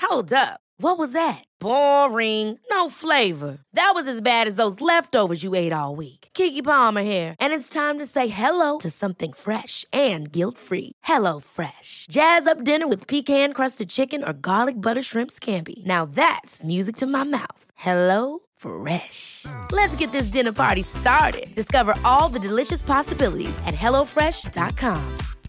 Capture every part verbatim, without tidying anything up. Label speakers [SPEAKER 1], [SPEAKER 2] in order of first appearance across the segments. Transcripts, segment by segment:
[SPEAKER 1] Hold up. What was that? Boring. No flavor. That was as bad as those leftovers you ate all week. Keke Palmer here, and it's time to say hello to something fresh and guilt-free. Hello Fresh. Jazz up dinner with pecan-crusted chicken or garlic butter shrimp scampi. Now that's music to my mouth. Hello Fresh. Let's get this dinner party started. Discover all the delicious possibilities at hello fresh dot com.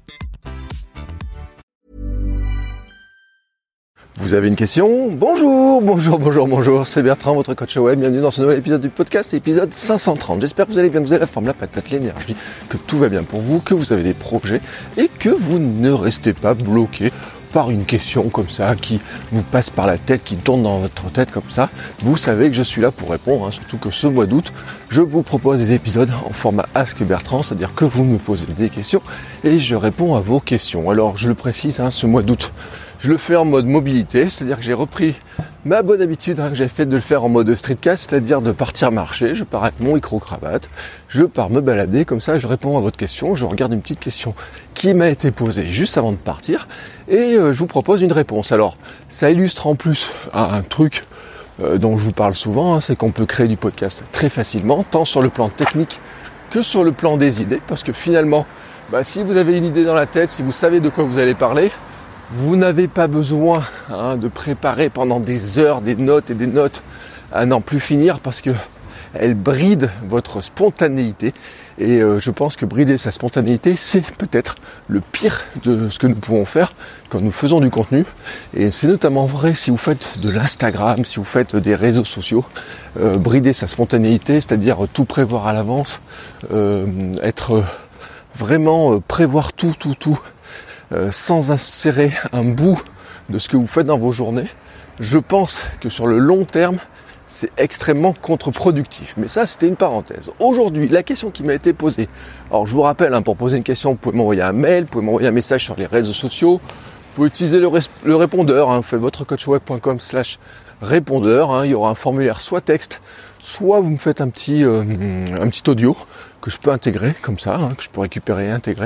[SPEAKER 2] Vous avez une question ? Bonjour, bonjour, bonjour, bonjour, c'est Bertrand, votre coach web. Bienvenue dans ce nouvel épisode du podcast, épisode cinq cent trente. J'espère que vous allez bien, que vous avez la forme, la patate, l'énergie, que tout va bien pour vous, que vous avez des projets et que vous ne restez pas bloqué par une question comme ça qui vous passe par la tête, qui tourne dans votre tête comme ça. Vous savez que je suis là pour répondre, hein, surtout que ce mois d'août, je vous propose des épisodes en format Ask Bertrand, c'est-à-dire que vous me posez des questions et je réponds à vos questions. Alors je le précise, hein, ce mois d'août, je le fais en mode mobilité, c'est-à-dire que j'ai repris ma bonne habitude hein, que j'avais fait de le faire en mode streetcast, c'est-à-dire de partir marcher, je pars avec mon micro-cravate, je pars me balader, comme ça je réponds à votre question, je regarde une petite question qui m'a été posée juste avant de partir et euh, je vous propose une réponse. Alors ça illustre en plus un, un truc euh, dont je vous parle souvent, hein, c'est qu'on peut créer du podcast très facilement, tant sur le plan technique que sur le plan des idées, parce que finalement, bah, si vous avez une idée dans la tête, si vous savez de quoi vous allez parler, vous n'avez pas besoin hein, de préparer pendant des heures des notes et des notes à n'en plus finir parce que elles brident votre spontanéité et euh, je pense que brider sa spontanéité c'est peut-être le pire de ce que nous pouvons faire quand nous faisons du contenu et c'est notamment vrai si vous faites de l'Instagram, si vous faites des réseaux sociaux, euh, brider sa spontanéité, c'est-à-dire tout prévoir à l'avance, euh, être vraiment euh, prévoir tout, tout, tout. Euh, sans insérer un bout de ce que vous faites dans vos journées, je pense que sur le long terme, c'est extrêmement contre-productif. Mais ça, c'était une parenthèse. Aujourd'hui, la question qui m'a été posée, alors je vous rappelle, hein, pour poser une question, vous pouvez m'envoyer un mail, vous pouvez m'envoyer un message sur les réseaux sociaux, vous pouvez utiliser le, res- le répondeur, hein, vous faites votrecoachweb point com slash répondeur, hein, il y aura un formulaire soit texte, soit vous me faites un petit, euh, un petit audio que je peux intégrer comme ça, hein, que je peux récupérer et intégrer,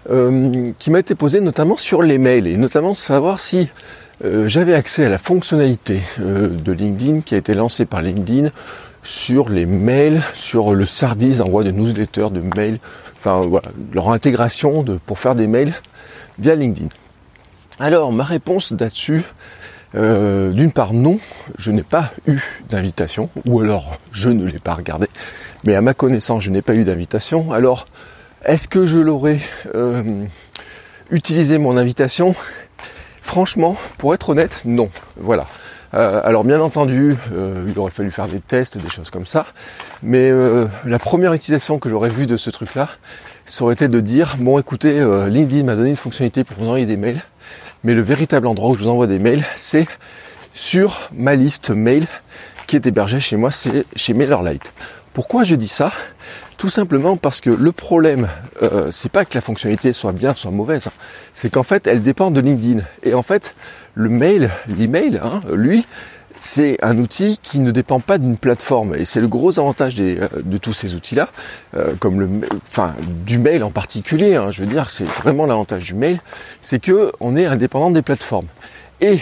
[SPEAKER 2] euh, qui m'a été posé notamment sur les mails et notamment savoir si euh, j'avais accès à la fonctionnalité euh, de LinkedIn qui a été lancée par LinkedIn sur les mails, sur le service d'envoi de newsletters, de mails, enfin voilà, leur intégration de, pour faire des mails via LinkedIn. Alors ma réponse là-dessus, Euh, d'une part non, je n'ai pas eu d'invitation, ou alors je ne l'ai pas regardé, mais à ma connaissance je n'ai pas eu d'invitation. Alors est-ce que je l'aurais euh, utilisé mon invitation ? Franchement, pour être honnête, non. Voilà. Euh, alors bien entendu, euh, il aurait fallu faire des tests, des choses comme ça, mais euh, la première utilisation que j'aurais vue de ce truc-là, ça aurait été de dire, bon écoutez, euh, LinkedIn m'a donné une fonctionnalité pour vous envoyer des mails, mais le véritable endroit où je vous envoie des mails, c'est sur ma liste mail qui est hébergée chez moi, c'est chez MailerLite. Pourquoi je dis ça ? Tout simplement parce que le problème, euh, c'est pas que la fonctionnalité soit bien, soit mauvaise, hein. C'est qu'en fait, elle dépend de LinkedIn. Et en fait, le mail, l'email, hein, lui, c'est un outil qui ne dépend pas d'une plateforme. Et c'est le gros avantage des, euh, de tous ces outils-là, euh, comme le, enfin, du mail en particulier. Hein, je veux dire, c'est vraiment l'avantage du mail, c'est que on est indépendant des plateformes. Et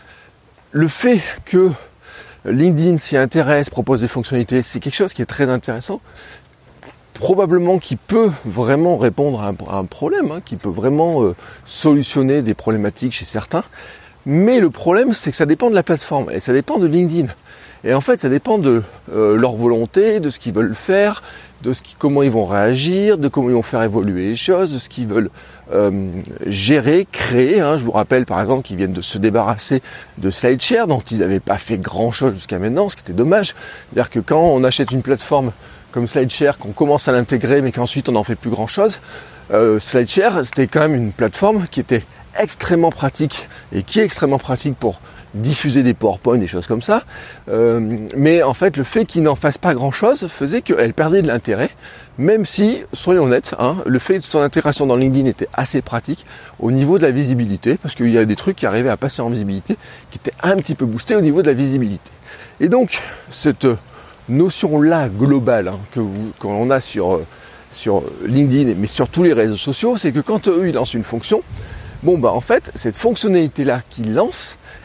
[SPEAKER 2] le fait que LinkedIn s'y intéresse, propose des fonctionnalités, c'est quelque chose qui est très intéressant. Probablement qui peut vraiment répondre à un, à un problème, hein, qui peut vraiment euh, solutionner des problématiques chez certains. Mais le problème, c'est que ça dépend de la plateforme et ça dépend de LinkedIn. Et en fait, ça dépend de euh, leur volonté, de ce qu'ils veulent faire, de ce qui, comment ils vont réagir, de comment ils vont faire évoluer les choses, de ce qu'ils veulent euh, gérer, créer. Hein. Je vous rappelle par exemple qu'ils viennent de se débarrasser de SlideShare, dont ils n'avaient pas fait grand-chose jusqu'à maintenant, ce qui était dommage. C'est-à-dire que quand on achète une plateforme comme SlideShare, qu'on commence à l'intégrer, mais qu'ensuite on n'en fait plus grand-chose, euh, SlideShare, c'était quand même une plateforme qui était extrêmement pratique et qui est extrêmement pratique pour diffuser des PowerPoint, des choses comme ça. Euh, mais en fait, le fait qu'ils n'en fassent pas grand-chose faisait qu'elle perdait de l'intérêt, même si, soyons honnêtes, hein, le fait de son intégration dans LinkedIn était assez pratique au niveau de la visibilité, parce qu'il y a des trucs qui arrivaient à passer en visibilité, qui étaient un petit peu boostés au niveau de la visibilité. Et donc, cette notion-là globale hein, que vous, que l'on a sur, sur LinkedIn, mais sur tous les réseaux sociaux, c'est que quand eux, ils lancent une fonction, bon bah en fait, cette fonctionnalité-là qu'ils lancent,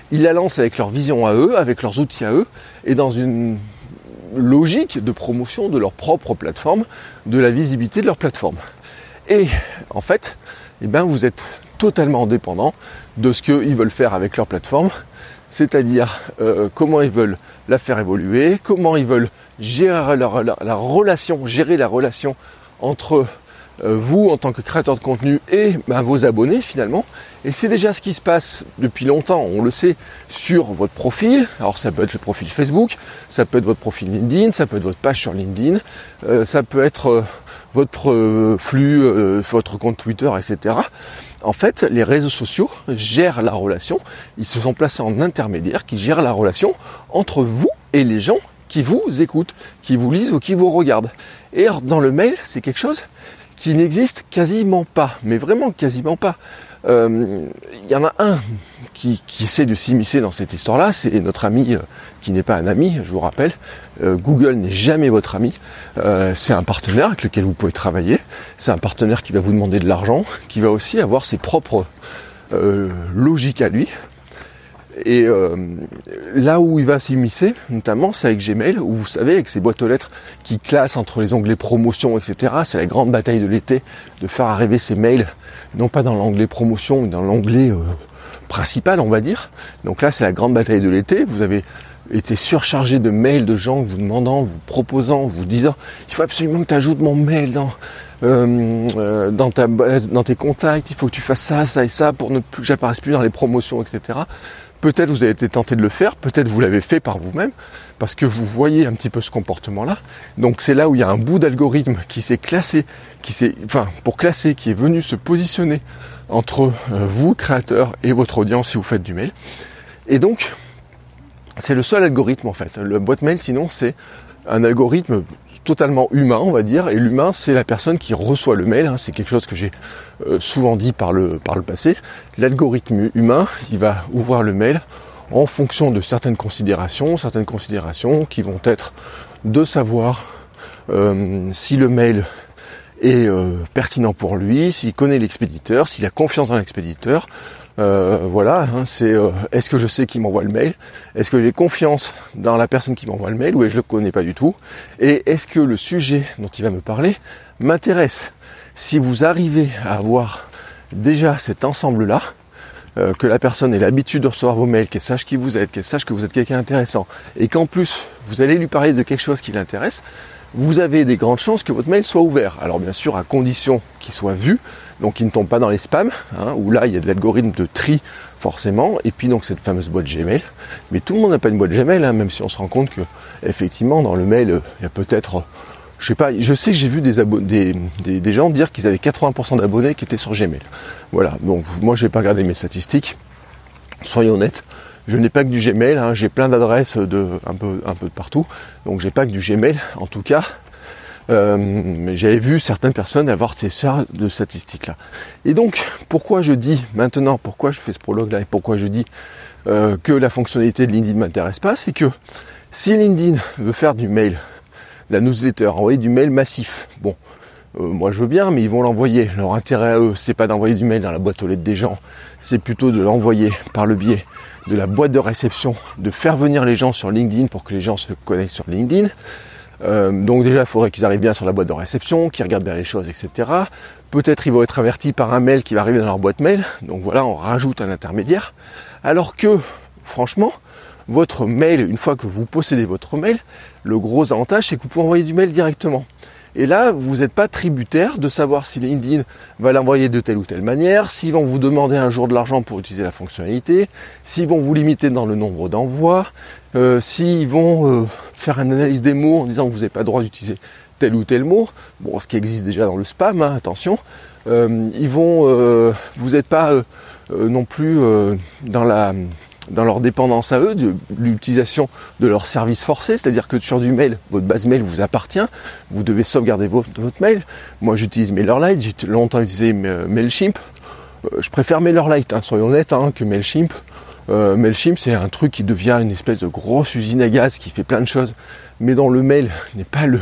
[SPEAKER 2] ils la lancent avec leur vision à eux, avec leurs outils à eux, et dans une logique de promotion de leur propre plateforme, de la visibilité de leur plateforme. Et en fait, eh ben, vous êtes totalement dépendant de ce qu'ils veulent faire avec leur plateforme, c'est-à-dire euh, comment ils veulent la faire évoluer, comment ils veulent gérer leur, la, la relation, gérer la relation entre euh, vous en tant que créateur de contenu et ben, vos abonnés finalement. Et c'est déjà ce qui se passe depuis longtemps, on le sait, sur votre profil. Alors ça peut être le profil Facebook, ça peut être votre profil LinkedIn, ça peut être votre page sur LinkedIn, euh, ça peut être euh, votre euh, flux, euh, votre compte Twitter, et cetera. En fait, les réseaux sociaux gèrent la relation, ils se sont placés en intermédiaire qui gèrent la relation entre vous et les gens qui vous écoutent, qui vous lisent ou qui vous regardent. Et dans le mail, c'est quelque chose qui n'existe quasiment pas, mais vraiment quasiment pas. Il euh, y en a un qui, qui essaie de s'immiscer dans cette histoire-là, c'est notre ami euh, qui n'est pas un ami, je vous rappelle. Euh, Google n'est jamais votre ami, euh, c'est un partenaire avec lequel vous pouvez travailler, c'est un partenaire qui va vous demander de l'argent, qui va aussi avoir ses propres euh, logiques à lui. Et euh, là où il va s'immiscer, notamment, c'est avec Gmail, où vous savez, avec ces boîtes aux lettres qui classent entre les onglets promotion, et cetera. C'est la grande bataille de l'été, de faire arriver ces mails, non pas dans l'onglet promotion, mais dans l'onglet euh, principal, on va dire. Donc là, c'est la grande bataille de l'été. Vous avez été surchargé de mails de gens vous demandant, vous proposant, vous disant, il faut absolument que tu ajoutes mon mail dans... Euh, euh, dans ta base, dans tes contacts, il faut que tu fasses ça, ça et ça pour ne plus que j'apparaisse plus dans les promotions, et cetera. Peut-être vous avez été tenté de le faire, peut-être vous l'avez fait par vous-même, parce que vous voyez un petit peu ce comportement-là. Donc c'est là où il y a un bout d'algorithme qui s'est classé, qui s'est, enfin pour classer, qui est venu se positionner entre euh, vous, créateur, et votre audience si vous faites du mail. Et donc c'est le seul algorithme en fait. Le boîte mail, sinon, c'est un algorithme totalement humain, on va dire, et l'humain, c'est la personne qui reçoit le mail, hein. C'est quelque chose que j'ai euh, souvent dit par le, par le passé. L'algorithme humain, il va ouvrir le mail en fonction de certaines considérations, certaines considérations qui vont être de savoir euh, si le mail est euh, pertinent pour lui, s'il connaît l'expéditeur, s'il a confiance dans l'expéditeur. Euh, voilà, hein, c'est euh, est-ce que je sais qui m'envoie le mail, est-ce que j'ai confiance dans la personne qui m'envoie le mail ou est-ce que je le connais pas du tout, et est-ce que le sujet dont il va me parler m'intéresse. Si vous arrivez à avoir déjà cet ensemble-là, euh, que la personne ait l'habitude de recevoir vos mails, qu'elle sache qui vous êtes, qu'elle sache que vous êtes quelqu'un d'intéressant, et qu'en plus vous allez lui parler de quelque chose qui l'intéresse, vous avez des grandes chances que votre mail soit ouvert. Alors bien sûr à condition qu'il soit vu, donc qui ne tombe pas dans les spams, hein, où là il y a de l'algorithme de tri forcément, et puis donc cette fameuse boîte Gmail. Mais tout le monde n'a pas une boîte Gmail, hein, même si on se rend compte que effectivement dans le mail il y a peut-être, je sais pas, je sais que j'ai vu des, abo- des, des, des gens dire qu'ils avaient quatre-vingts pour cent d'abonnés qui étaient sur Gmail. Voilà, donc moi je vais pas regarder mes statistiques, soyons honnêtes. Je n'ai pas que du Gmail, hein, j'ai plein d'adresses de un peu un peu de partout, donc j'ai pas que du Gmail en tout cas. Euh, mais j'avais vu certaines personnes avoir ces genres de statistiques là. Et donc, pourquoi je dis maintenant, pourquoi je fais ce prologue là et pourquoi je dis euh, que la fonctionnalité de LinkedIn m'intéresse pas, c'est que si LinkedIn veut faire du mail, la newsletter, envoyer du mail massif, bon, euh, moi je veux bien, mais ils vont l'envoyer. Leur intérêt à eux, c'est pas d'envoyer du mail dans la boîte aux lettres des gens, c'est plutôt de l'envoyer par le biais de la boîte de réception, de faire venir les gens sur LinkedIn pour que les gens se connectent sur LinkedIn. Euh, donc déjà, il faudrait qu'ils arrivent bien sur la boîte de réception, qu'ils regardent bien les choses, et cetera. Peut-être ils vont être avertis par un mail qui va arriver dans leur boîte mail. Donc voilà, on rajoute un intermédiaire. Alors que, franchement, votre mail, une fois que vous possédez votre mail, le gros avantage, c'est que vous pouvez envoyer du mail directement. Et là, vous n'êtes pas tributaire de savoir si LinkedIn va l'envoyer de telle ou telle manière, s'ils vont vous demander un jour de l'argent pour utiliser la fonctionnalité, s'ils vont vous limiter dans le nombre d'envois, euh, s'ils vont euh, faire une analyse des mots en disant que vous n'avez pas le droit d'utiliser tel ou tel mot, bon, ce qui existe déjà dans le spam, hein, attention, euh, ils vont, euh, vous n'êtes pas euh, euh, non plus euh, dans la... dans leur dépendance à eux, de l'utilisation de leur service forcé, c'est-à-dire que sur du mail, votre base mail vous appartient, vous devez sauvegarder votre, votre mail. Moi j'utilise MailerLite, j'ai longtemps utilisé MailChimp, euh, je préfère MailerLite, hein, soyons honnêtes, hein, que MailChimp. Euh, MailChimp c'est un truc qui devient une espèce de grosse usine à gaz qui fait plein de choses, mais dont le mail n'est pas le...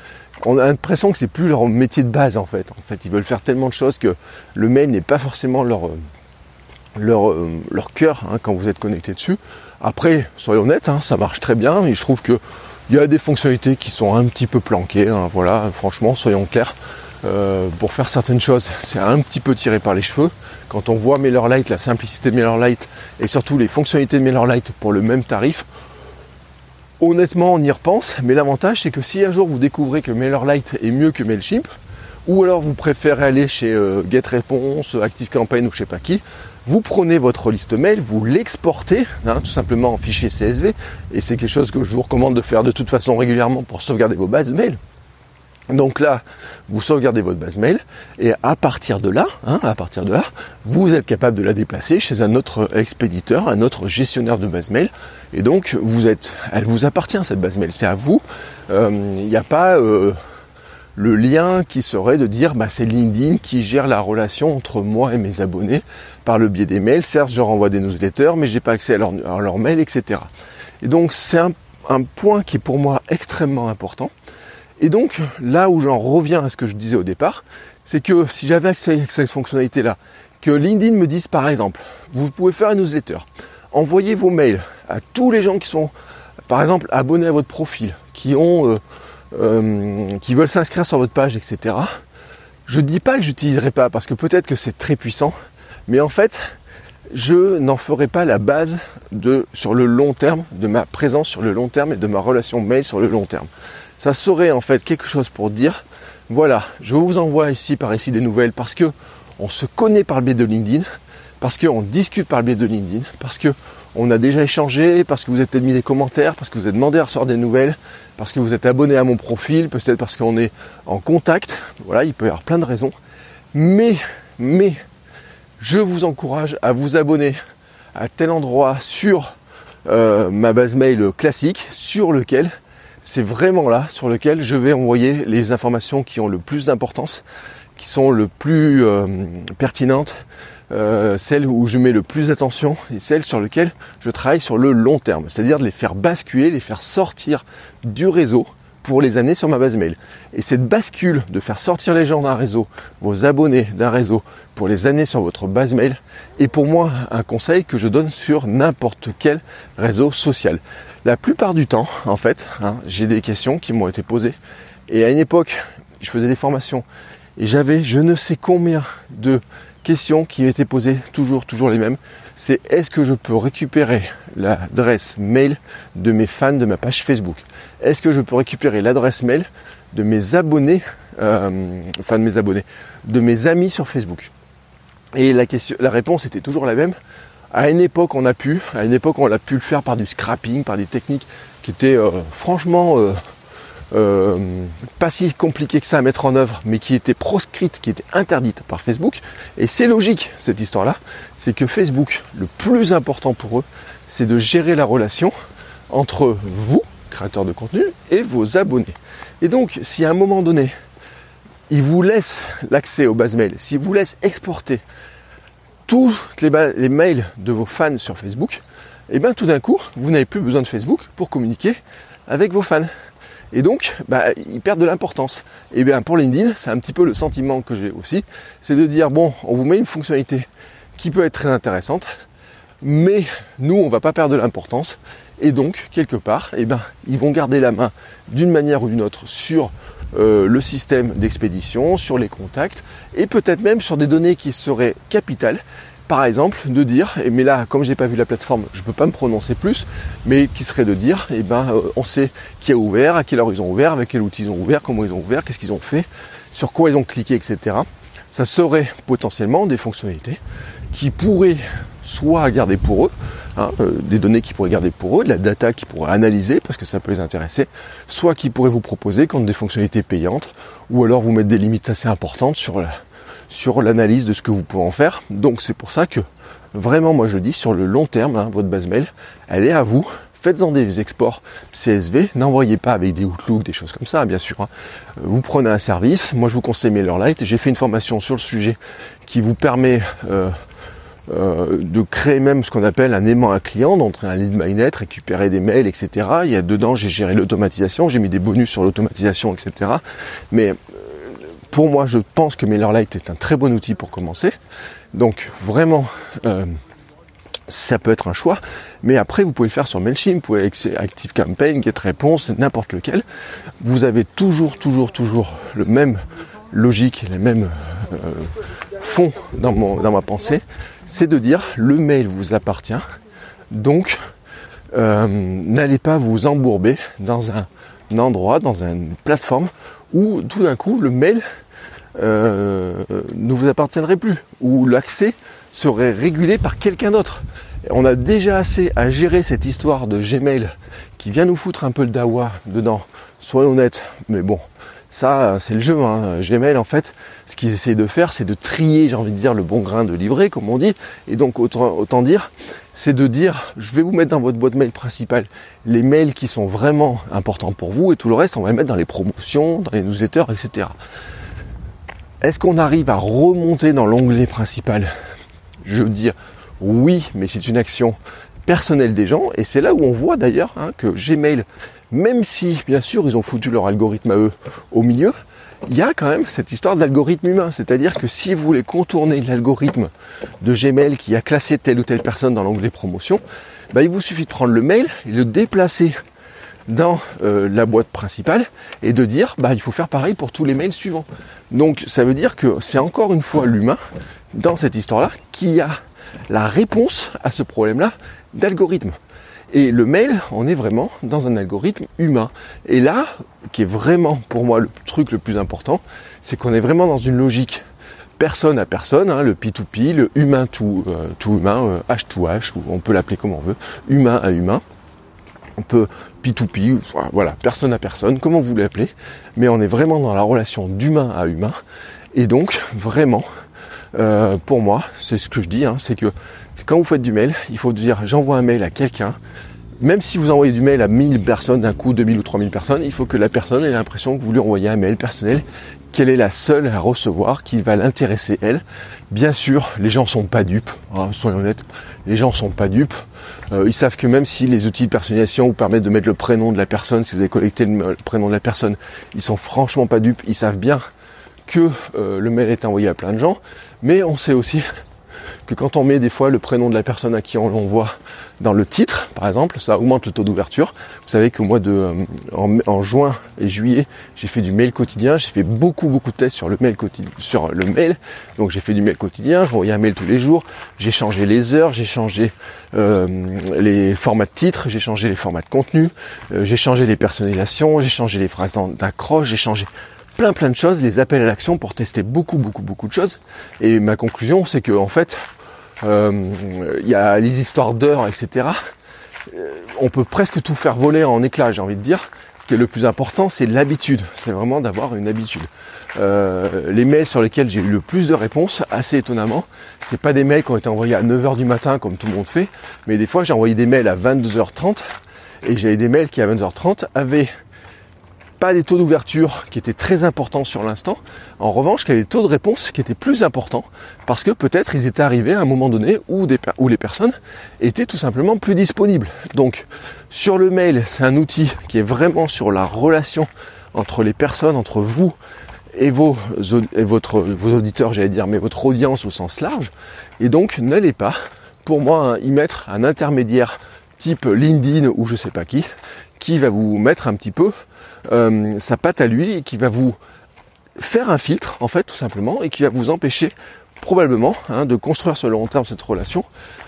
[SPEAKER 2] On a l'impression que c'est plus leur métier de base en fait. En fait, ils veulent faire tellement de choses que le mail n'est pas forcément leur... leur, euh, leur cœur hein, quand vous êtes connecté dessus. Après, soyons honnêtes, hein, ça marche très bien, mais je trouve que il y a des fonctionnalités qui sont un petit peu planquées, hein, voilà, franchement, soyons clairs. Euh, pour faire certaines choses, c'est un petit peu tiré par les cheveux. Quand on voit MailerLite, la simplicité de MailerLite et surtout les fonctionnalités de MailerLite pour le même tarif, honnêtement, on y repense. Mais l'avantage, c'est que si un jour vous découvrez que MailerLite est mieux que Mailchimp, ou alors vous préférez aller chez euh, GetResponse, ActiveCampaign ou je sais pas qui, vous prenez votre liste mail, vous l'exportez, hein, tout simplement en fichier C S V, et c'est quelque chose que je vous recommande de faire de toute façon régulièrement pour sauvegarder vos bases mail. Donc là, vous sauvegardez votre base mail, et à partir de là, hein, à partir de là, vous êtes capable de la déplacer chez un autre expéditeur, un autre gestionnaire de base mail, et donc vous êtes, elle vous appartient cette base mail, c'est à vous. Il euh, n'y a pas euh, le lien qui serait de dire, bah c'est LinkedIn qui gère la relation entre moi et mes abonnés par le biais des mails. Certes, je renvoie des newsletters, mais j'ai pas accès à leur, à leur mail, et cetera. Et donc c'est un, un point qui est pour moi extrêmement important. Et donc, là où j'en reviens à ce que je disais au départ, c'est que si j'avais accès à cette fonctionnalité-là, que LinkedIn me dise par exemple, vous pouvez faire un newsletter, envoyer vos mails à tous les gens qui sont, par exemple, abonnés à votre profil, qui ont, euh, euh, qui veulent s'inscrire sur votre page, et cetera. Je dis pas que j'utiliserai pas, parce que peut-être que c'est très puissant, mais en fait, je n'en ferai pas la base de, sur le long terme, de ma présence sur le long terme et de ma relation mail sur le long terme. Ça serait en fait quelque chose pour dire, voilà, je vous envoie ici par ici des nouvelles parce que on se connaît par le biais de LinkedIn, parce qu'on discute par le biais de LinkedIn, parce que on a déjà échangé, parce que vous êtes mis des commentaires, parce que vous êtes demandé à recevoir des nouvelles, parce que vous êtes abonné à mon profil, peut-être parce qu'on est en contact. Voilà, il peut y avoir plein de raisons. Mais, mais, je vous encourage à vous abonner à tel endroit sur euh, ma base mail classique, sur lequel c'est vraiment là sur lequel je vais envoyer les informations qui ont le plus d'importance, qui sont le plus euh, pertinentes, euh, celles où je mets le plus d'attention et celles sur lesquelles je travaille sur le long terme, c'est-à-dire de les faire basculer, les faire sortir du réseau pour les années sur ma base mail. Et cette bascule de faire sortir les gens d'un réseau, vos abonnés d'un réseau pour les années sur votre base mail, est pour moi un conseil que je donne sur n'importe quel réseau social. La plupart du temps, en fait, hein, j'ai des questions qui m'ont été posées. Et à une époque, je faisais des formations et j'avais je ne sais combien de questions qui m'étaient posées, toujours, toujours les mêmes. C'est est-ce que je peux récupérer l'adresse mail de mes fans de ma page Facebook? Est-ce que je peux récupérer l'adresse mail de mes abonnés, euh, enfin de mes abonnés, de mes amis sur Facebook? Et la question, la réponse était toujours la même. À une époque, on a pu, à une époque, on a pu le faire par du scrapping, par des techniques qui étaient euh, franchement euh, euh, pas si compliquées que ça à mettre en œuvre, mais qui étaient proscrites, qui étaient interdites par Facebook. Et c'est logique, cette histoire-là, c'est que Facebook, le plus important pour eux, c'est de gérer la relation entre vous, créateurs de contenu, et vos abonnés. Et donc, si à un moment donné, ils vous laissent l'accès aux bases mail, s'ils vous laissent exporter tous les, ba- les mails de vos fans sur Facebook, et bien tout d'un coup, vous n'avez plus besoin de Facebook pour communiquer avec vos fans. Et donc, bah, ils perdent de l'importance. Et bien pour LinkedIn, c'est un petit peu le sentiment que j'ai aussi, c'est de dire, bon, on vous met une fonctionnalité qui peut être très intéressante, mais nous, on va pas perdre de l'importance. Et donc, quelque part, eh ben, ils vont garder la main d'une manière ou d'une autre sur euh, le système d'expédition, sur les contacts, et peut-être même sur des données qui seraient capitales. Par exemple, de dire, et mais là, comme je n'ai pas vu la plateforme, je ne peux pas me prononcer plus, mais qui serait de dire, eh ben, euh, on sait qui a ouvert, à quelle heure ils ont ouvert, avec quel outil ils ont ouvert, comment ils ont ouvert, qu'est-ce qu'ils ont fait, sur quoi ils ont cliqué, et cetera. Ça serait potentiellement des fonctionnalités qui pourraient soit garder pour eux, hein, euh, des données qu'ils pourraient garder pour eux, de la data qu'ils pourraient analyser parce que ça peut les intéresser, soit qu'ils pourraient vous proposer comme des fonctionnalités payantes, ou alors vous mettre des limites assez importantes sur la, sur l'analyse de ce que vous pouvez en faire. Donc c'est pour ça que vraiment moi je dis sur le long terme, hein, votre base mail, elle est à vous. Faites-en des exports C S V, n'envoyez pas avec des Outlook, des choses comme ça, bien sûr. Hein. Vous prenez un service, moi je vous conseille MailerLite, j'ai fait une formation sur le sujet qui vous permet euh, euh, de créer même ce qu'on appelle un aimant à client, donc un lead magnet, récupérer des mails, et cetera. Il y a dedans, j'ai géré l'automatisation, j'ai mis des bonus sur l'automatisation, et cetera. Mais pour moi, je pense que MailerLite est un très bon outil pour commencer. Donc vraiment, euh, ça peut être un choix. Mais après, vous pouvez le faire sur Mailchimp, vous pouvez avec ActiveCampaign, GetResponse, n'importe lequel. Vous avez toujours, toujours, toujours le même logique, les mêmes euh, fonds dans, mon, dans ma pensée. C'est de dire, le mail vous appartient. Donc, euh, n'allez pas vous embourber dans un, un endroit, dans une plateforme où tout d'un coup, le mail euh, ne vous appartiendrait plus, où l'accès serait régulé par quelqu'un d'autre. On a déjà assez à gérer cette histoire de Gmail qui vient nous foutre un peu le dawa dedans, soyons honnêtes, mais bon, ça c'est le jeu, hein. Gmail en fait, ce qu'ils essayent de faire, c'est de trier, j'ai envie de dire, le bon grain de livret, comme on dit, et donc autant, autant dire, c'est de dire, je vais vous mettre dans votre boîte mail principale les mails qui sont vraiment importants pour vous, et tout le reste, on va les mettre dans les promotions, dans les newsletters, et cetera. Est-ce qu'on arrive à remonter dans l'onglet principal ? Je veux dire, oui, mais c'est une action personnelle des gens, et c'est là où on voit d'ailleurs hein, que Gmail, même si bien sûr ils ont foutu leur algorithme à eux au milieu, il y a quand même cette histoire d'algorithme humain, c'est-à-dire que si vous voulez contourner l'algorithme de Gmail qui a classé telle ou telle personne dans l'onglet promotion, bah, il vous suffit de prendre le mail et le déplacer dans euh, la boîte principale et de dire bah il faut faire pareil pour tous les mails suivants. Donc ça veut dire que c'est encore une fois l'humain dans cette histoire-là qui a la réponse à ce problème-là d'algorithme. Et le mail, on est vraiment dans un algorithme humain. Et là, qui est vraiment pour moi le truc le plus important, c'est qu'on est vraiment dans une logique personne à personne, hein, le P deux P, le humain to, euh, to humain, euh, H to H, ou on peut l'appeler comme on veut, humain à humain. On peut P deux P, voilà, personne à personne, comment vous l'appelez, mais on est vraiment dans la relation d'humain à humain. Et donc, vraiment, euh, pour moi, c'est ce que je dis, hein, c'est que quand vous faites du mail, il faut dire j'envoie un mail à quelqu'un. Même si vous envoyez du mail à mille personnes d'un coup, deux mille ou trois mille personnes, il faut que la personne ait l'impression que vous lui envoyez un mail personnel, qu'elle est la seule à recevoir, qui va l'intéresser elle. Bien sûr, les gens sont pas dupes, hein, soyons honnêtes, les gens sont pas dupes. Euh, ils savent que même si les outils de personnalisation vous permettent de mettre le prénom de la personne, si vous avez collecté le, le prénom de la personne, ils sont franchement pas dupes, ils savent bien que euh, le mail est envoyé à plein de gens, mais on sait aussi que quand on met des fois le prénom de la personne à qui on l'envoie dans le titre, par exemple, ça augmente le taux d'ouverture. Vous savez qu'au mois de euh, en, en juin et juillet, j'ai fait du mail quotidien, j'ai fait beaucoup beaucoup de tests sur le mail quotidien, sur le mail. Donc j'ai fait du mail quotidien, je envoyais un mail tous les jours, j'ai changé les heures, j'ai changé euh, les formats de titres, j'ai changé les formats de contenu, euh, j'ai changé les personnalisations, j'ai changé les phrases d'accroche, j'ai changé plein plein de choses, les appels à l'action pour tester beaucoup beaucoup beaucoup de choses. Et ma conclusion, c'est que en fait, euh, il y a les histoires d'heures, et cetera. Euh, on peut presque tout faire voler en éclats, j'ai envie de dire. Ce qui est le plus important, c'est l'habitude. C'est vraiment d'avoir une habitude. Euh, les mails sur lesquels j'ai eu le plus de réponses, assez étonnamment, c'est pas des mails qui ont été envoyés à neuf heures du matin comme tout le monde fait, mais des fois j'ai envoyé des mails à vingt-deux heures trente et j'avais des mails qui à vingt-deux heures trente avaient pas des taux d'ouverture qui étaient très importants sur l'instant, en revanche qui avaient des taux de réponse qui étaient plus importants parce que peut-être ils étaient arrivés à un moment donné où, des, où les personnes étaient tout simplement plus disponibles. Donc sur le mail, c'est un outil qui est vraiment sur la relation entre les personnes, entre vous et vos, et votre, vos auditeurs, j'allais dire, mais votre audience au sens large. Et donc n'allez pas, pour moi, y mettre un intermédiaire type LinkedIn ou je sais pas qui, qui va vous mettre un petit peu Euh, sa patte à lui et qui va vous faire un filtre en fait tout simplement et qui va vous empêcher probablement hein, de construire sur le long terme cette relation.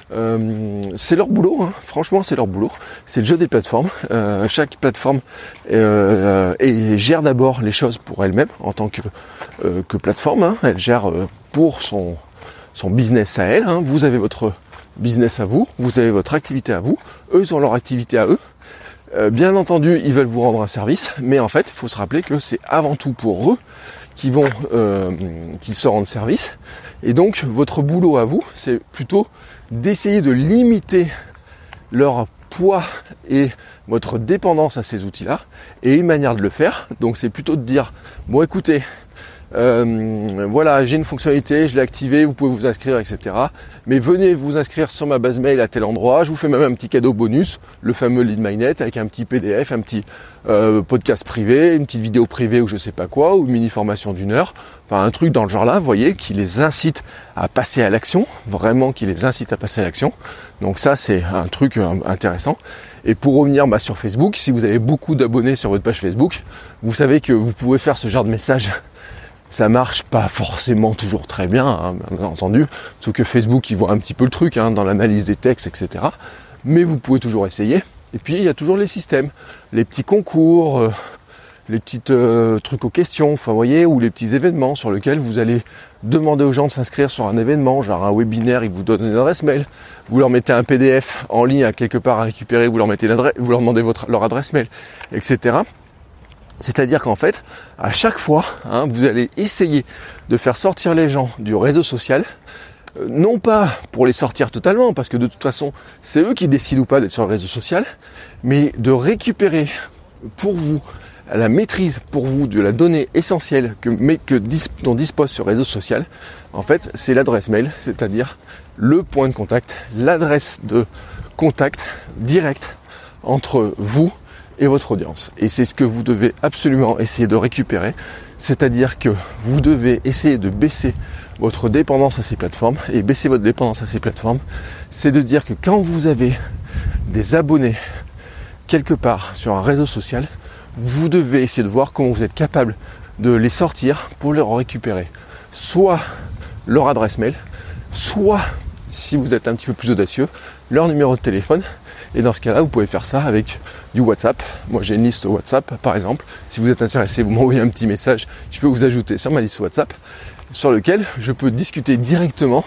[SPEAKER 2] Euh, c'est leur boulot, hein. Franchement c'est leur boulot, c'est le jeu des plateformes. Euh, chaque plateforme euh, et gère d'abord les choses pour elle-même en tant que, euh, que plateforme, hein. Elle gère euh, pour son, son business à elle, hein. Vous avez votre business à vous, vous avez votre activité à vous, eux ils ont leur activité à eux. Euh, bien entendu, ils veulent vous rendre un service, mais en fait, il faut se rappeler que c'est avant tout pour eux qui vont, euh, qui se rendent service. Et donc, votre boulot à vous, c'est plutôt d'essayer de limiter leur poids et votre dépendance à ces outils-là. Et une manière de le faire, donc c'est plutôt de dire, bon écoutez, Euh, voilà, j'ai une fonctionnalité, je l'ai activée, vous pouvez vous inscrire, et cetera. Mais venez vous inscrire sur ma base mail à tel endroit. Je vous fais même un petit cadeau bonus, le fameux lead magnet avec un petit P D F, un petit euh, podcast privé, une petite vidéo privée ou je sais pas quoi, ou une mini formation d'une heure. Enfin, un truc dans le genre là, vous voyez, qui les incite à passer à l'action, vraiment qui les incite à passer à l'action. Donc ça, c'est un truc intéressant. Et pour revenir bah, sur Facebook, si vous avez beaucoup d'abonnés sur votre page Facebook, vous savez que vous pouvez faire ce genre de message. Ça marche pas forcément toujours très bien, hein, bien entendu, sauf que Facebook, il voit un petit peu le truc hein, dans l'analyse des textes, et cetera. Mais vous pouvez toujours essayer. Et puis, il y a toujours les systèmes, les petits concours, euh, les petits euh, trucs aux questions, enfin, vous voyez, ou les petits événements sur lesquels vous allez demander aux gens de s'inscrire sur un événement, genre un webinaire, ils vous donnent une adresse mail. Vous leur mettez un P D F en ligne à quelque part à récupérer, vous leur mettez l'adresse, vous leur demandez votre, leur adresse mail, et cetera. C'est-à-dire qu'en fait, à chaque fois, hein, vous allez essayer de faire sortir les gens du réseau social, euh, non pas pour les sortir totalement, parce que de toute façon, c'est eux qui décident ou pas d'être sur le réseau social, mais de récupérer pour vous la maîtrise pour vous de la donnée essentielle que, mais que dont dispose ce réseau social. En fait, c'est l'adresse mail, c'est-à-dire le point de contact, l'adresse de contact direct entre vous et votre audience. Et c'est ce que vous devez absolument essayer de récupérer, c'est-à-dire que vous devez essayer de baisser votre dépendance à ces plateformes. Et baisser votre dépendance à ces plateformes, c'est de dire que quand vous avez des abonnés quelque part sur un réseau social, vous devez essayer de voir comment vous êtes capable de les sortir pour leur récupérer soit leur adresse mail, soit, si vous êtes un petit peu plus audacieux, leur numéro de téléphone. Et dans ce cas-là, vous pouvez faire ça avec du WhatsApp. Moi, j'ai une liste WhatsApp, par exemple. Si vous êtes intéressé, vous m'envoyez un petit message. Je peux vous ajouter sur ma liste WhatsApp, sur lequel je peux discuter directement.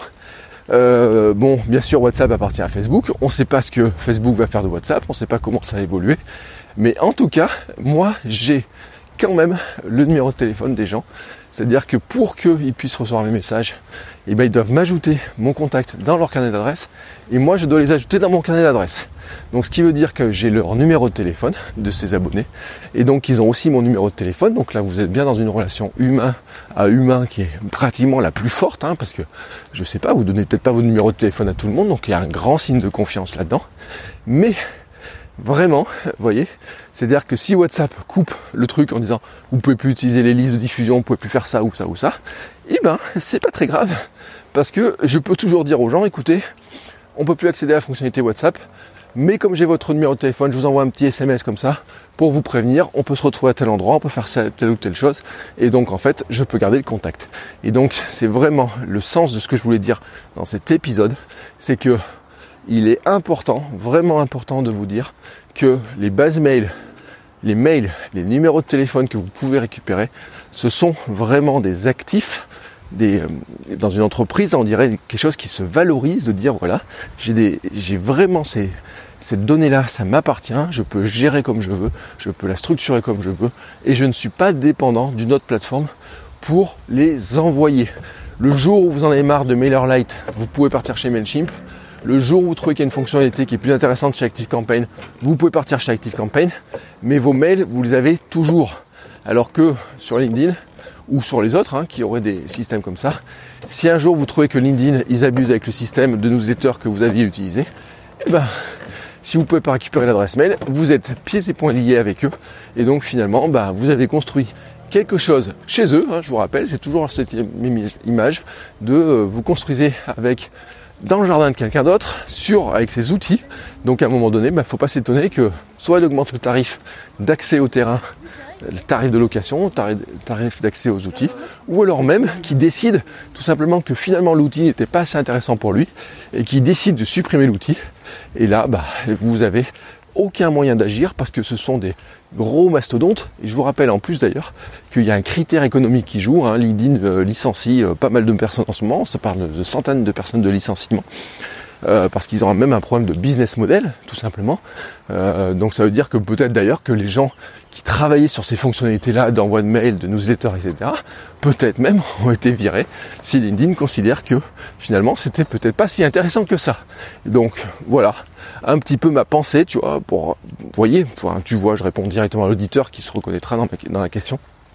[SPEAKER 2] Euh, bon, bien sûr, WhatsApp appartient à Facebook. On ne sait pas ce que Facebook va faire de WhatsApp. On ne sait pas comment ça va évoluer. Mais en tout cas, moi, j'ai quand même le numéro de téléphone des gens. C'est-à-dire que pour qu'ils puissent recevoir mes messages, eh ben, ils doivent m'ajouter mon contact dans leur carnet d'adresse. Et moi, je dois les ajouter dans mon carnet d'adresse. Donc, ce qui veut dire que j'ai leur numéro de téléphone de ces abonnés. Et donc, ils ont aussi mon numéro de téléphone. Donc là, vous êtes bien dans une relation humain à humain qui est pratiquement la plus forte. Hein, parce que, je sais pas, vous donnez peut-être pas votre numéro de téléphone à tout le monde. Donc, il y a un grand signe de confiance là-dedans. Mais, vraiment, vous voyez, c'est-à-dire que si WhatsApp coupe le truc en disant vous pouvez plus utiliser les listes de diffusion, vous pouvez plus faire ça ou ça ou ça, eh ben, c'est pas très grave. Parce que je peux toujours dire aux gens, écoutez, on peut plus accéder à la fonctionnalité WhatsApp, mais comme j'ai votre numéro de téléphone, je vous envoie un petit S M S comme ça pour vous prévenir, on peut se retrouver à tel endroit, on peut faire ça, telle ou telle chose, et donc en fait, je peux garder le contact. Et donc, c'est vraiment le sens de ce que je voulais dire dans cet épisode, c'est que il est important, vraiment important de vous dire que les bases mails, les mails, les numéros de téléphone que vous pouvez récupérer, ce sont vraiment des actifs. Des, euh, dans une entreprise, on dirait quelque chose qui se valorise, de dire voilà, j'ai des, j'ai vraiment ces, cette donnée-là, ça m'appartient, je peux gérer comme je veux, je peux la structurer comme je veux, et je ne suis pas dépendant d'une autre plateforme pour les envoyer. Le jour où vous en avez marre de MailerLite, vous pouvez partir chez Mailchimp. Le jour où vous trouvez qu'il y a une fonctionnalité qui est plus intéressante chez ActiveCampaign, vous pouvez partir chez ActiveCampaign, mais vos mails, vous les avez toujours. Alors que sur LinkedIn, ou sur les autres, hein, qui auraient des systèmes comme ça, si un jour vous trouvez que LinkedIn, ils abusent avec le système de newsletter que vous aviez utilisé, eh ben, si vous pouvez pas récupérer l'adresse mail, vous êtes pieds et poings liés avec eux, et donc finalement, bah, vous avez construit quelque chose chez eux, hein, je vous rappelle, c'est toujours cette image de euh, vous construisez avec dans le jardin de quelqu'un d'autre, sur avec ses outils. Donc à un moment donné, il bah, ne faut pas s'étonner que soit il augmente le tarif d'accès au terrain, le tarif de location, le tarif d'accès aux outils, ou alors même qu'il décide tout simplement que finalement l'outil n'était pas assez intéressant pour lui, et qu'il décide de supprimer l'outil. Et là, bah, vous avez aucun moyen d'agir parce que ce sont des gros mastodontes. Et je vous rappelle en plus d'ailleurs qu'il y a un critère économique qui joue. Hein. LinkedIn euh, licencie euh, pas mal de personnes en ce moment. Ça parle de centaines de personnes de licenciement. Euh, parce qu'ils auront même un problème de business model, tout simplement. Euh, donc ça veut dire que peut-être d'ailleurs que les gens qui travaillaient sur ces fonctionnalités-là d'envoi de mail, de newsletter, et cetera, peut-être même ont été virés si LinkedIn considère que finalement c'était peut-être pas si intéressant que ça. Donc voilà, un petit peu ma pensée, tu vois, pour, vous voyez, pour, tu vois, je réponds directement à l'auditeur qui se reconnaîtra dans, ma, dans la question.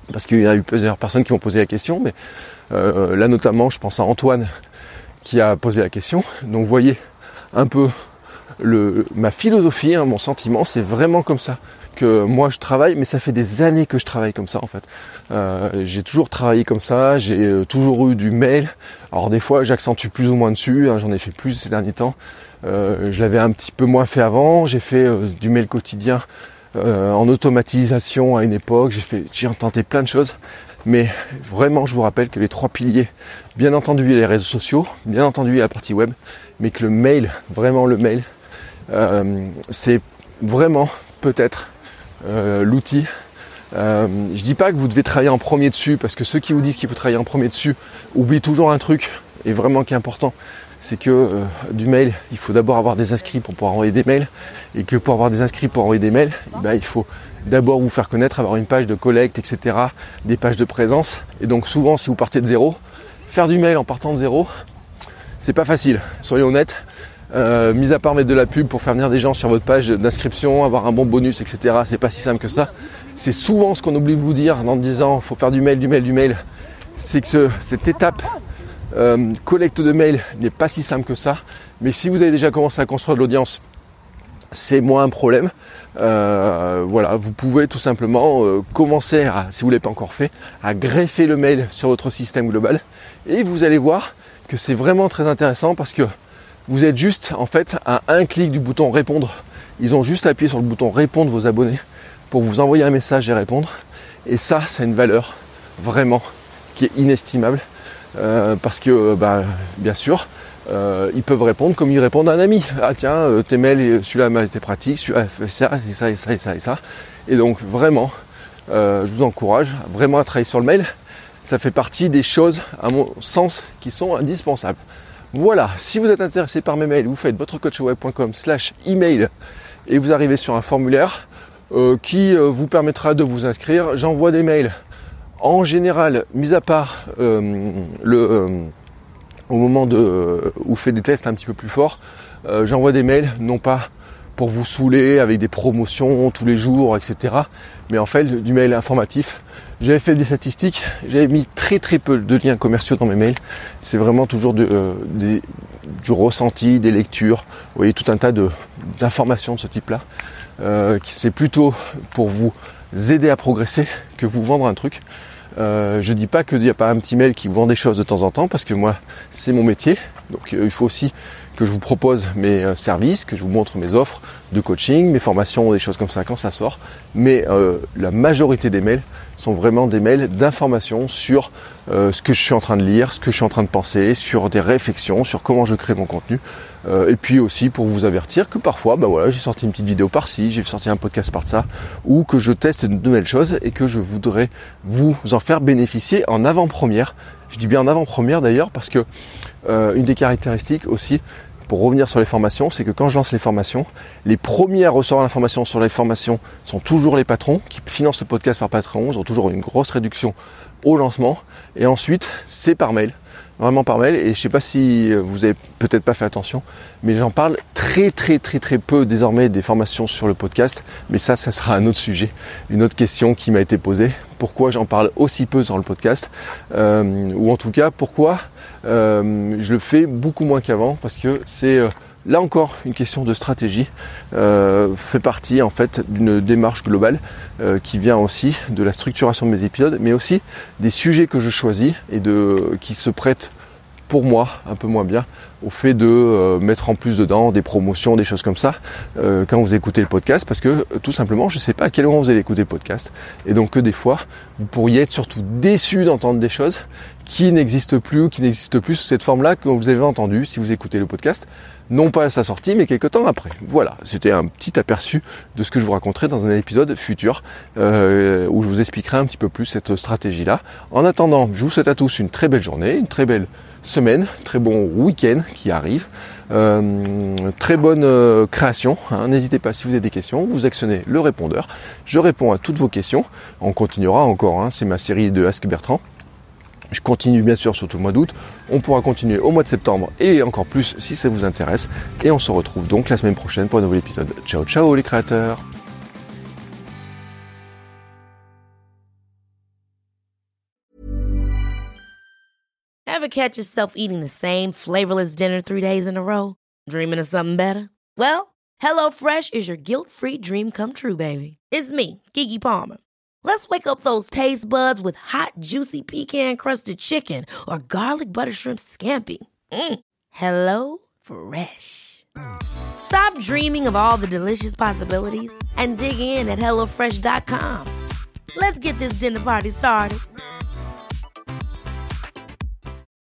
[SPEAKER 2] parce qu'il y a eu plusieurs personnes qui m'ont posé la question, mais euh, là notamment je pense à Antoine qui a posé la question. Donc vous voyez un peu le, ma philosophie, hein, mon sentiment, c'est vraiment comme ça que moi je travaille, mais ça fait des années que je travaille comme ça en fait. Euh, j'ai toujours travaillé comme ça, j'ai euh, toujours eu du mail. Alors des fois j'accentue plus ou moins dessus, hein, j'en ai fait plus ces derniers temps. Euh, je l'avais un petit peu moins fait avant, j'ai fait euh, du mail quotidien euh, en automatisation à une époque, j'ai fait, j'ai tenté plein de choses, mais vraiment je vous rappelle que les trois piliers, bien entendu les réseaux sociaux, bien entendu la partie web, mais que le mail, vraiment le mail, euh, c'est vraiment peut-être euh, l'outil. Euh, je dis pas que vous devez travailler en premier dessus, parce que ceux qui vous disent qu'il faut travailler en premier dessus oublient toujours un truc, et vraiment qui est important. C'est que euh, du mail, il faut d'abord avoir des inscrits pour pouvoir envoyer des mails, et que pour avoir des inscrits pour envoyer des mails, bah, il faut d'abord vous faire connaître, avoir une page de collecte, et cetera, des pages de présence. Et donc souvent, si vous partez de zéro, faire du mail en partant de zéro, c'est pas facile, soyons honnêtes. Euh, mis à part mettre de la pub pour faire venir des gens sur votre page d'inscription, avoir un bon bonus, et cetera, c'est pas si simple que ça. C'est souvent ce qu'on oublie de vous dire en disant faut faire du mail, du mail, du mail. C'est que ce, cette étape Euh, collecte de mails n'est pas si simple que ça, mais si vous avez déjà commencé à construire de l'audience, c'est moins un problème. Euh, voilà, vous pouvez tout simplement euh, commencer à, si vous ne l'avez pas encore fait, à greffer le mail sur votre système global, et vous allez voir que c'est vraiment très intéressant parce que vous êtes juste en fait à un clic du bouton répondre. Ils ont juste appuyé sur le bouton répondre vos abonnés pour vous envoyer un message et répondre, et ça, c'est une valeur vraiment qui est inestimable. Euh, parce que bah, bien sûr euh, ils peuvent répondre comme ils répondent à un ami. Ah tiens, euh, tes mails, celui-là m'a été pratique, celui-là fait ça et ça et ça et ça et ça. Et donc vraiment euh, je vous encourage vraiment à travailler sur le mail. Ça fait partie des choses à mon sens qui sont indispensables. Voilà, si vous êtes intéressé par mes mails, vous faites votre coach web point com slash email et vous arrivez sur un formulaire euh, qui euh, vous permettra de vous inscrire. J'envoie des mails en général, mis à part euh, le, euh, au moment de, euh, où je fais des tests un petit peu plus forts, euh, j'envoie des mails, non pas pour vous saouler avec des promotions tous les jours, et cetera, mais en fait du mail informatif. J'avais fait des statistiques, j'avais mis très très peu de liens commerciaux dans mes mails. C'est vraiment toujours de, euh, des, du ressenti, des lectures, vous voyez, tout un tas de, d'informations de ce type-là, euh, qui c'est plutôt pour vous aider à progresser que vous vendre un truc. Euh, je dis pas qu'il n'y a pas un petit mail qui vous vend des choses de temps en temps, parce que moi c'est mon métier, donc euh, il faut aussi que je vous propose mes euh, services, que je vous montre mes offres de coaching, mes formations, des choses comme ça quand ça sort, mais euh, la majorité des mails sont vraiment des mails d'information sur euh, ce que je suis en train de lire, ce que je suis en train de penser, sur des réflexions, sur comment je crée mon contenu, euh, et puis aussi pour vous avertir que parfois, bah voilà, j'ai sorti une petite vidéo par-ci, j'ai sorti un podcast par-ça, ou que je teste de nouvelles choses et que je voudrais vous en faire bénéficier en avant-première. Je dis bien en avant-première d'ailleurs parce que euh, une des caractéristiques aussi, pour revenir sur les formations, c'est que quand je lance les formations, les premiers à recevoir l'information sur les formations sont toujours les patrons qui financent ce podcast par Patreon. Ils ont toujours une grosse réduction au lancement. Et ensuite, c'est par mail, vraiment par mail. Et je sais pas si vous avez peut-être pas fait attention, mais j'en parle très très très très peu désormais des formations sur le podcast. Mais ça, ça sera un autre sujet, une autre question qui m'a été posée. Pourquoi j'en parle aussi peu dans le podcast, euh, ou en tout cas pourquoi euh, je le fais beaucoup moins qu'avant, parce que c'est euh, là encore une question de stratégie, euh, fait partie en fait d'une démarche globale euh, qui vient aussi de la structuration de mes épisodes, mais aussi des sujets que je choisis et de qui se prêtent pour moi un peu moins bien au fait de euh, mettre en plus dedans des promotions, des choses comme ça euh, quand vous écoutez le podcast, parce que euh, tout simplement je ne sais pas à quel moment vous allez écouter le podcast, et donc que des fois vous pourriez être surtout déçu d'entendre des choses qui n'existent plus ou qui n'existent plus sous cette forme-là que vous avez entendu si vous écoutez le podcast, non pas à sa sortie mais quelques temps après. Voilà, c'était un petit aperçu de ce que je vous raconterai dans un épisode futur euh, où je vous expliquerai un petit peu plus cette stratégie-là. En attendant, je vous souhaite à tous une très belle journée, une très belle semaine, très bon week-end qui arrive, euh, très bonne euh, création, hein. N'hésitez pas, si vous avez des questions, vous actionnez le répondeur, je réponds à toutes vos questions, on continuera encore, hein. C'est ma série de Ask Bertrand, je continue bien sûr sur tout le mois d'août, on pourra continuer au mois de septembre et encore plus si ça vous intéresse, et on se retrouve donc la semaine prochaine pour un nouvel épisode. Ciao ciao les créateurs.
[SPEAKER 1] Ever catch yourself eating the same flavorless dinner three days in a row? Dreaming of something better? Well, HelloFresh is your guilt-free dream come true, baby. It's me, Keke Palmer. Let's wake up those taste buds with hot, juicy pecan-crusted chicken or garlic butter shrimp scampi. Mm. Hello Fresh. Stop dreaming of all the delicious possibilities and dig in at hello fresh dot com. Let's get this dinner party started.